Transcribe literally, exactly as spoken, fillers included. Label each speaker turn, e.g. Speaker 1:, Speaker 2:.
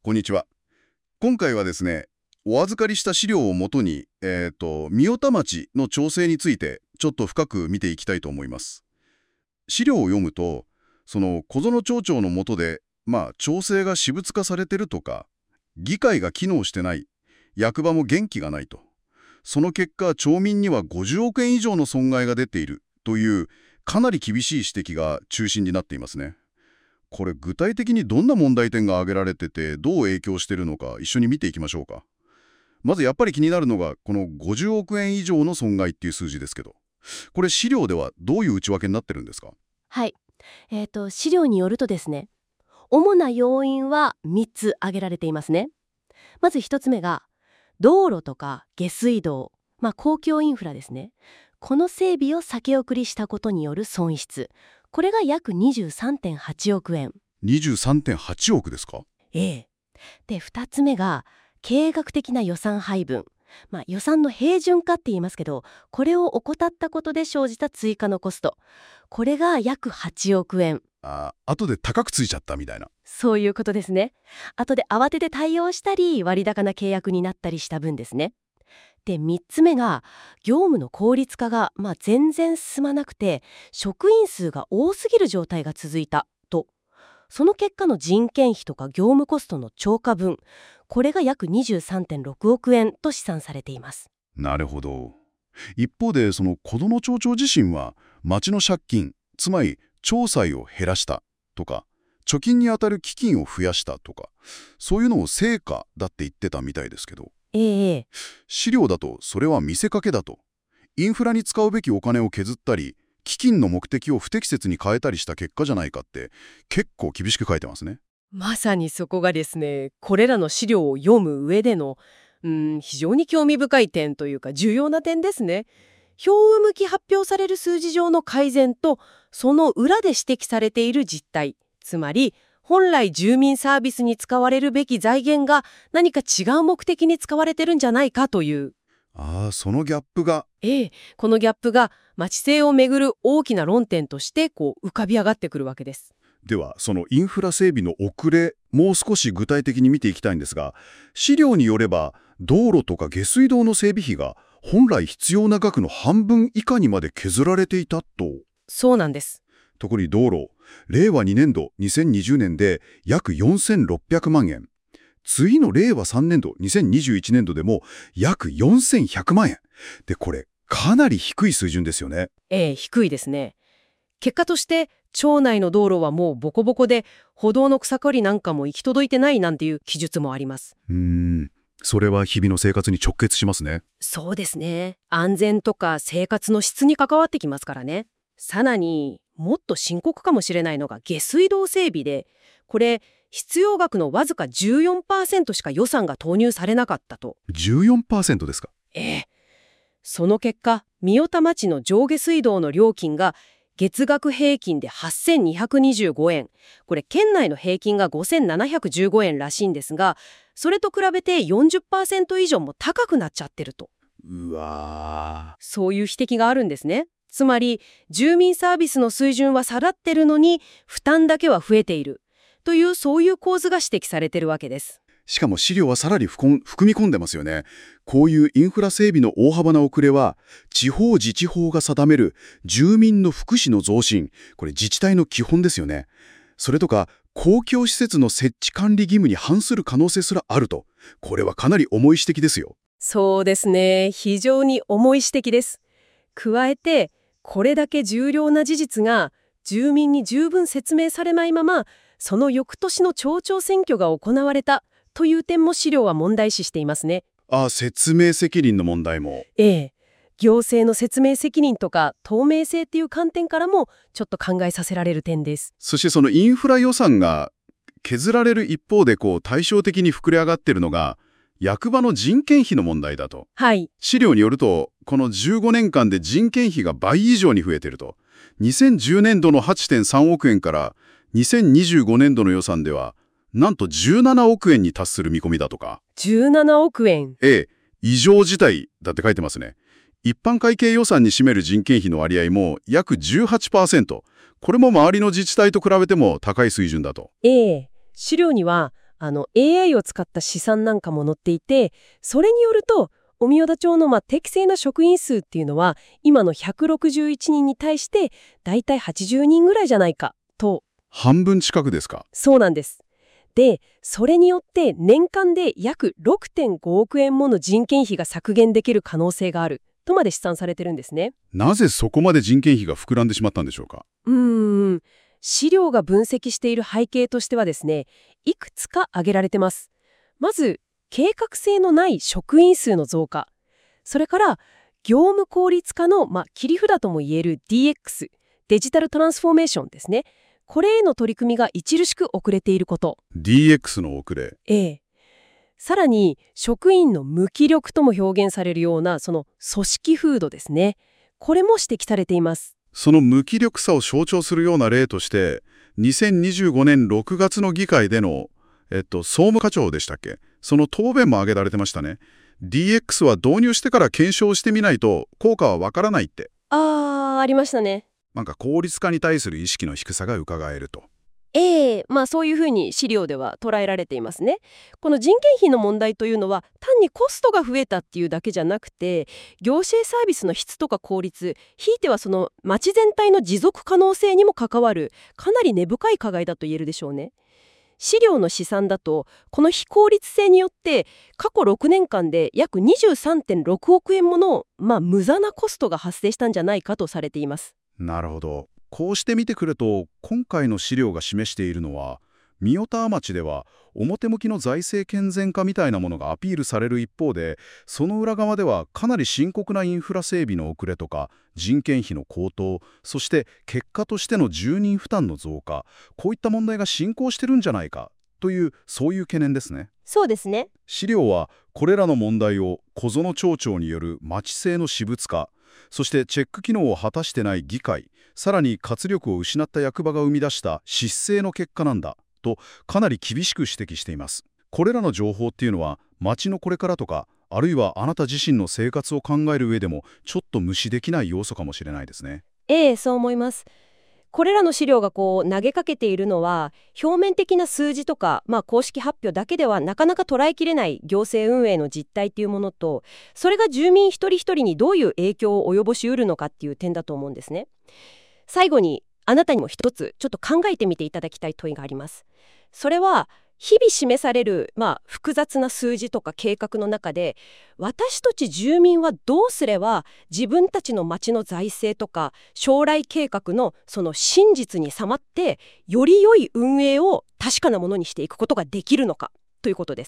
Speaker 1: こんにちは。今回はですね、お預かりした資料をもとに、えっと、御代田町の調整についてちょっと深く見ていきたいと思います。資料を読むと、その小園町長の下で、まあ、調整が私物化されてるとか、議会が機能してない、役場も元気がないと。その結果、町民にはごじゅうおくえん以上の損害が出ているという、かなり厳しい指摘が中心になっていますね。これ具体的にどんな問題点が挙げられててどう影響しているのか一緒に見ていきましょうか。まずやっぱり気になるのがこのごじゅうおくえん以上の損害っていう数字ですけど、これ資料ではどういう内訳になってるんですか？
Speaker 2: はい、えーと、資料によるとですね、主な要因はみっつ挙げられていますね。まずひとつめが道路とか下水道、まあ、公共インフラですね。この整備を先送りしたことによる損失、これが約 にじゅうさんてんはちおくえん。
Speaker 1: にじゅうさんてんはちおくですか？
Speaker 2: ええ。でふたつめが経営学的な予算配分、まあ、予算の平準化って言いますけど、これを怠ったことで生じた追加のコスト、これが約はちおくえん。
Speaker 1: ああ、後で高くついちゃったみたいな。
Speaker 2: そういうことですね。後で慌てて対応したり割高な契約になったりした分ですね。でみっつめが業務の効率化が、まあ、全然進まなくて職員数が多すぎる状態が続いたと。その結果の人件費とか業務コストの超過分、これが約 にじゅうさんてんろくおくえんと試算されています。
Speaker 1: なるほど。一方でその小園町長自身は町の借金、つまり町債を減らしたとか貯金にあたる基金を増やしたとか、そういうのを成果だって言ってたみたいですけど、
Speaker 2: ええ、
Speaker 1: 資料だとそれは見せかけだと。インフラに使うべきお金を削ったり基金の目的を不適切に変えたりした結果じゃないかって結構厳しく書いてますね。
Speaker 2: まさにそこがですね、これらの資料を読む上でのうーん非常に興味深い点というか重要な点ですね。表を向き発表される数字上の改善とその裏で指摘されている実態、つまり本来住民サービスに使われるべき財源が何か違う目的に使われてるんじゃないかという、
Speaker 1: ああ、そのギャップが。
Speaker 2: ええ、このギャップが町政をめぐる大きな論点としてこう浮かび上がってくるわけです。
Speaker 1: ではそのインフラ整備の遅れ、もう少し具体的に見ていきたいんですが、資料によれば道路とか下水道の整備費が本来必要な額の半分以下にまで削られていたと。
Speaker 2: そうなんです。
Speaker 1: 特に道路、れいわにねんどにせんにじゅうねんで約よんせんろっぴゃくまんえん、次のれいわさんねんどにせんにじゅういちねんどでも約よんせんひゃくまんえんで、これかなり低い水準ですよね。
Speaker 2: ええ、低いですね。結果として町内の道路はもうボコボコで歩道の草刈りなんかも行き届いてないなんていう記述もあります。
Speaker 1: うーん、それは日々の生活に直結しますね。
Speaker 2: そうですね。安全とか生活の質に関わってきますからね。さらにもっと深刻かもしれないのが下水道整備で、これ必要額のわずか じゅうよんパーセント しか予算が投入されなかったと。
Speaker 1: じゅうよんパーセント ですか？
Speaker 2: ええ。その結果、御代田町の上下水道の料金が月額平均ではっせんにひゃくにじゅうごえん。これ県内の平均がごせんななひゃくじゅうごえんらしいんですが、それと比べて よんじゅっパーセント 以上も高くなっちゃってると。
Speaker 1: うわー。
Speaker 2: そういう指摘があるんですね。つまり住民サービスの水準は下がってるのに負担だけは増えているという、そういう構図が指摘されてるわけです。
Speaker 1: しかも資料はさらに含み込んでますよね。こういうインフラ整備の大幅な遅れは、地方自治法が定める住民の福祉の増進、これ自治体の基本ですよね。それとか、公共施設の設置管理義務に反する可能性すらあると。これはかなり重い指摘ですよ。
Speaker 2: そうですね。非常に重い指摘です。加えて、これだけ重要な事実が住民に十分説明されないまま、その翌年の町長選挙が行われたという点も資料は問題視していますね。
Speaker 1: ああ、説明責任の問題も。
Speaker 2: ええ。行政の説明責任とか透明性っていう観点からもちょっと考えさせられる点です。
Speaker 1: そしてそのインフラ予算が削られる一方でこう対照的に膨れ上がっているのが役場の人件費の問題だと。
Speaker 2: はい。
Speaker 1: 資料によるとこのじゅうごねんかんで人件費が倍以上に増えていると。にせんじゅうねんどの はちてんさんおくえんからにせんにじゅうごねんどの予算ではなんとじゅうななおくえんに達する見込みだとか。
Speaker 2: じゅうななおくえん。
Speaker 1: ええ、異常事態だって書いてますね。一般会計予算に占める人件費の割合も約 じゅうはちパーセント。これも周りの自治体と比べても高い水準だと。
Speaker 2: ええ。資料には
Speaker 3: あの エーアイ を使った試算なんかも載っていて、それによると荻生田町のまあ適正な職員数っていうのは今のひゃくろくじゅういちにんに対してだいたいはちじゅうにんぐらいじゃないかと。
Speaker 1: 半分近くですか？
Speaker 3: そうなんです。で、それによって年間で約 ろくてんごおくえんもの人件費が削減できる可能性があるとまで試算されてるんですね。
Speaker 1: なぜそこまで人件費が膨らんでしまったんでしょうか？
Speaker 3: うーん、資料が分析している背景としてはですね、いくつか挙げられてます。まず、計画性のない職員数の増加。それから、業務効率化の、まあ、切り札ともいえる ディーエックス、デジタルトランスフォーメーションですね。これへの取り組みが著しく遅れていること。
Speaker 1: ディーエックス の遅れ。
Speaker 3: ええ。さらに、職員の無気力とも表現されるような、その組織風土ですね。これも指摘されています。
Speaker 1: その無気力さを象徴するような例として、にせんにじゅうごねんろくがつの議会での、えっと、総務課長でしたっけ？その答弁も挙げられてましたね。ディーエックス は導入してから検証してみないと効果はわからないって。
Speaker 3: あー、ありましたね。
Speaker 1: なんか効率化に対する意識の低さが伺えると。
Speaker 3: ええ、まあそういうふうに資料では捉えられていますね。この人件費の問題というのは単にコストが増えたっていうだけじゃなくて、行政サービスの質とか効率、ひいてはその町全体の持続可能性にも関わるかなり根深い課題だと言えるでしょうね。資料の試算だと、この非効率性によって過去ろくねんかんで約 にじゅうさんてんろくおくえんもの、まあ、無駄なコストが発生したんじゃないかとされています。
Speaker 1: なるほど。こうして見てくると、今回の資料が示しているのは、御代田町では表向きの財政健全化みたいなものがアピールされる一方で、その裏側ではかなり深刻なインフラ整備の遅れとか、人件費の高騰、そして結果としての住人負担の増加、こういった問題が進行してるんじゃないかという、そういう懸念ですね。
Speaker 3: そうですね。
Speaker 1: 資料はこれらの問題を小園町長による町政の私物化、そしてチェック機能を果たしてない議会、さらに活力を失った役場が生み出した失政の結果なんだとかなり厳しく指摘しています。これらの情報っていうのは町のこれからとか、あるいはあなた自身の生活を考える上でもちょっと無視できない要素かもしれないですね。
Speaker 3: ええ、そう思います。これらの資料がこう投げかけているのは表面的な数字とか、まあ、公式発表だけではなかなか捉えきれない行政運営の実態っていうものと、それが住民一人一人にどういう影響を及ぼしうるのかっていう点だと思うんですね。最後にあなたにも一つちょっと考えてみていただきたい問いがあります。それは日々示される、まあ、複雑な数字とか計画の中で、私たち住民はどうすれば自分たちの町の財政とか将来計画のその真実に迫ってより良い運営を確かなものにしていくことができるのかということです。